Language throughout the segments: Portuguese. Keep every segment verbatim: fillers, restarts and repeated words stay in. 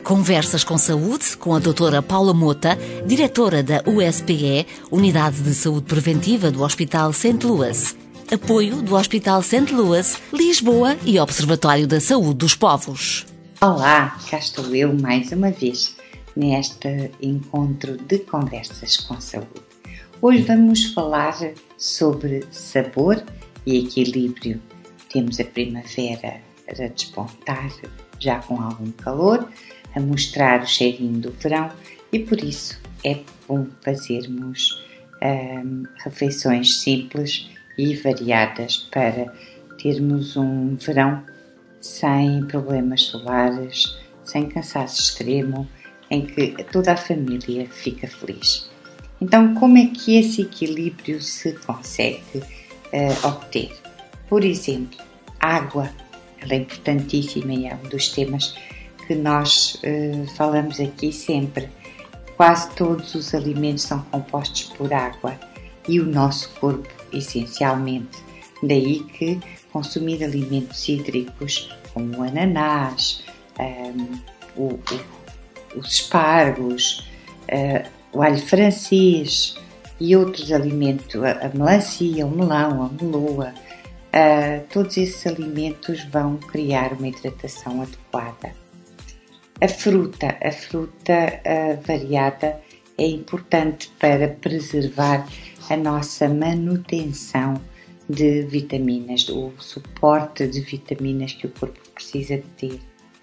Conversas com Saúde, com a doutora Paula Mota, diretora da U S P E, Unidade de Saúde Preventiva do Hospital Saint Louis. Apoio do Hospital Saint Louis, Lisboa e Observatório da Saúde dos Povos. Olá, cá estou eu mais uma vez neste encontro de Conversas com Saúde. Hoje vamos falar sobre sabor e equilíbrio. Temos a primavera a despontar, já com algum calor, a mostrar o cheirinho do verão e por isso é bom fazermos hum, refeições simples e variadas para termos um verão sem problemas solares, sem cansaço extremo, em que toda a família fica feliz. Então, como é que esse equilíbrio se consegue uh, obter? Por exemplo, água, ela é importantíssima e é um dos temas que nós uh, falamos aqui sempre. Quase todos os alimentos são compostos por água e o nosso corpo, essencialmente. Daí que consumir alimentos hídricos como o ananás, um, o, o, os espargos, uh, o alho francês e outros alimentos, a, a melancia, o melão, a meloa, uh, todos esses alimentos vão criar uma hidratação adequada. A fruta, a fruta uh, variada é importante para preservar a nossa manutenção de vitaminas, o suporte de vitaminas que o corpo precisa de ter.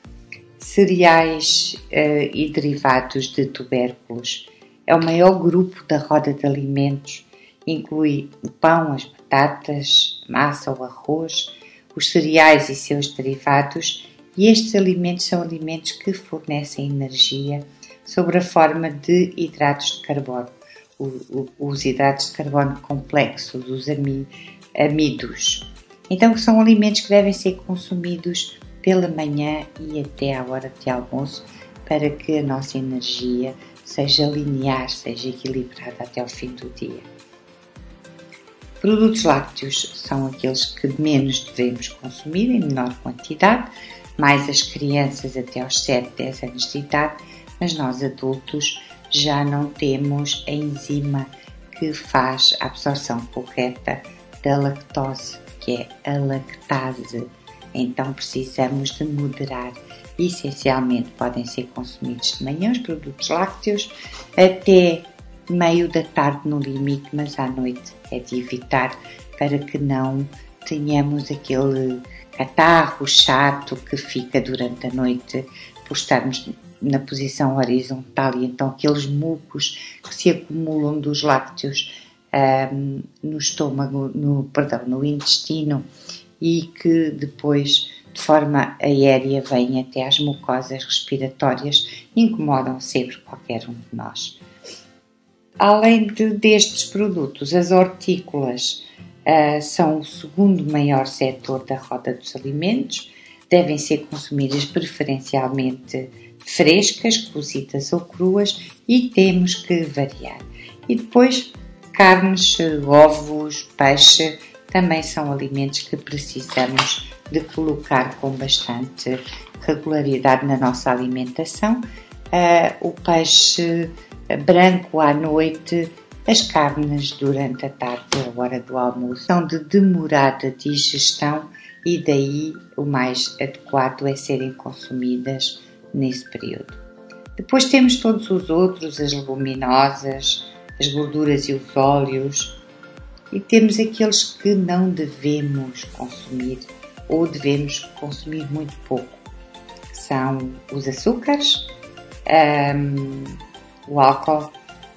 Cereais uh, e derivados de tubérculos é o maior grupo da roda de alimentos, inclui o pão, as batatas, massa ou arroz, os cereais e seus derivados. E estes alimentos são alimentos que fornecem energia sob a forma de hidratos de carbono, o, o, os hidratos de carbono complexos, os ami, amidos. Então são alimentos que devem ser consumidos pela manhã e até à hora de almoço para que a nossa energia seja linear, seja equilibrada até ao fim do dia. Produtos lácteos são aqueles que menos devemos consumir em menor quantidade, mais as crianças até aos sete, dez anos de idade, mas nós adultos já não temos a enzima que faz a absorção correta da lactose, que é a lactase. Então precisamos de moderar. Essencialmente podem ser consumidos de manhã os produtos lácteos até meio da tarde no limite, mas à noite é de evitar para que não tenhamos aquele catarro chato que fica durante a noite por estarmos na posição horizontal e então aqueles mucos que se acumulam dos lácteos um, no estômago, no, perdão, no intestino e que depois de forma aérea vêm até às mucosas respiratórias e incomodam sempre qualquer um de nós. Além de, destes produtos, as hortícolas Uh, são o segundo maior setor da roda dos alimentos, devem ser consumidas preferencialmente frescas, cozidas ou cruas e temos que variar. E depois, carnes, ovos, peixe, também são alimentos que precisamos de colocar com bastante regularidade na nossa alimentação. Uh, o peixe branco à noite, as carnes durante a tarde, a hora do almoço, são de demorada digestão e daí o mais adequado é serem consumidas nesse período. Depois temos todos os outros, as leguminosas, as gorduras e os óleos e temos aqueles que não devemos consumir ou devemos consumir muito pouco. São os açúcares, um, o álcool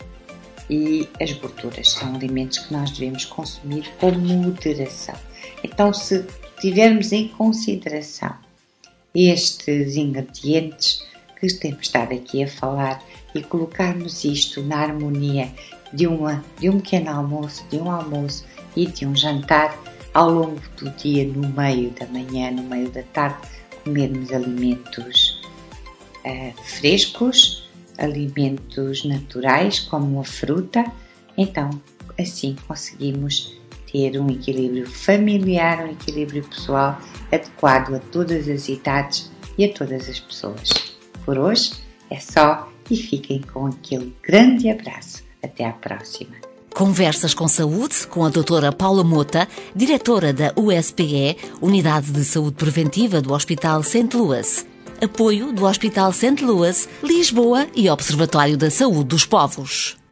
e as gorduras. São alimentos que nós devemos consumir com moderação. Então, se tivermos em consideração estes ingredientes que temos estado aqui a falar e colocarmos isto na harmonia de, uma, de um pequeno almoço, de um almoço e de um jantar, ao longo do dia, no meio da manhã, no meio da tarde, comermos alimentos uh, frescos, alimentos naturais como a fruta, então assim conseguimos ter um equilíbrio familiar, um equilíbrio pessoal adequado a todas as idades e a todas as pessoas. por hoje é só e fiquem com aquele grande abraço. Até à próxima. Conversas com Saúde com a doutora Paula Mota, diretora da U S P E, Unidade de Saúde Preventiva do Hospital Saint Louis. Apoio do Hospital Saint Louis, Lisboa e Observatório da Saúde dos Povos.